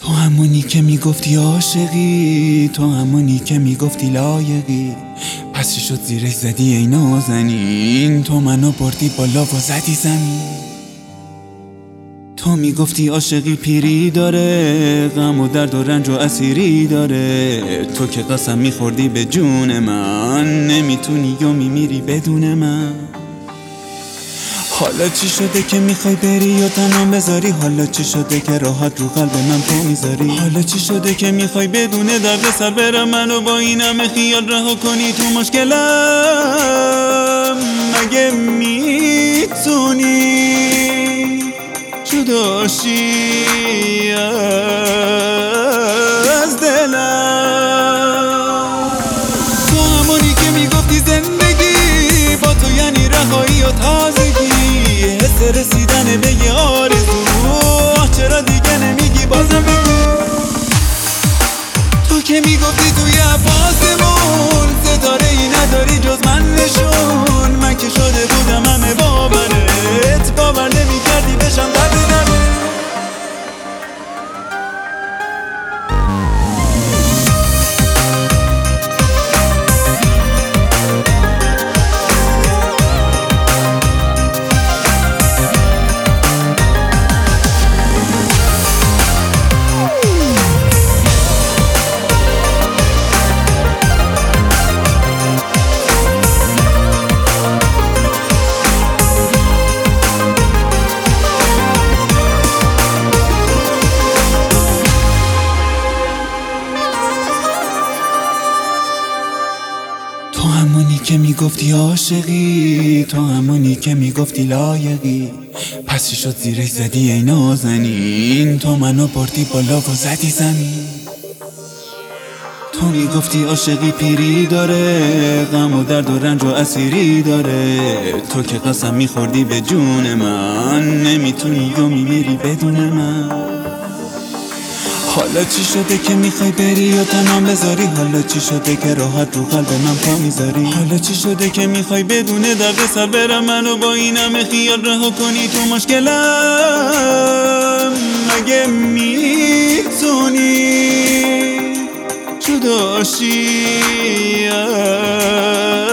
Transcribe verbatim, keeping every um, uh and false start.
تو همونی که میگفتی عاشقی، تو همونی که میگفتی لایقی، پس چی شد زیرش زدی ای نازنین؟ تو منو بردی بالا و زدی زمین. تو میگفتی عاشقی پیری داره، غم و درد و رنج و اسیری داره. تو که قسم میخوردی به جون من، نمیتونی یا میمیری بدون من. حالا چی شده که میخوای بری و تنم بذاری؟ حالا چی شده که راحت رو قلب من پا میذاری؟ حالا چی شده که میخوای بدون درد سر برم منو با این همه خیال رها کنی تو مشکلم؟ مگه میتونی جداشی از دلم؟ تو همونی که میگفتی زندگی با تو یعنی رهایی و تازگی، حس رسیدن به یه آرزو. چرا دیگه نمیگی بازم بگو؟ تو که میگفتی توی عباسمون ستاره ای نداری جز من نشون. من که شده بودم همه باورت، باور نمیکردی بشم درد دمه. تو همونی که میگفتی عاشقی، تو همونی که میگفتی لایقی، پس چی شد زیرش زدی ای نازنین؟ تو منو بردی بالا و زدی زمین. تو میگفتی عاشقی پیری داره، غم و درد و رنج و اسیری داره. تو که قسم میخوردی به جون من، نمیتونی یا میمیری بدون من. حالا چی شده که میخوای بری و تنم بذاری؟ حالا چی شده که راحت رو قلب من پا میذاری؟ حالا چی شده که میخوای بدون درد سر برم منو با این همه خیال رها کنی تو مشکلم؟ مگه میتونی جداشی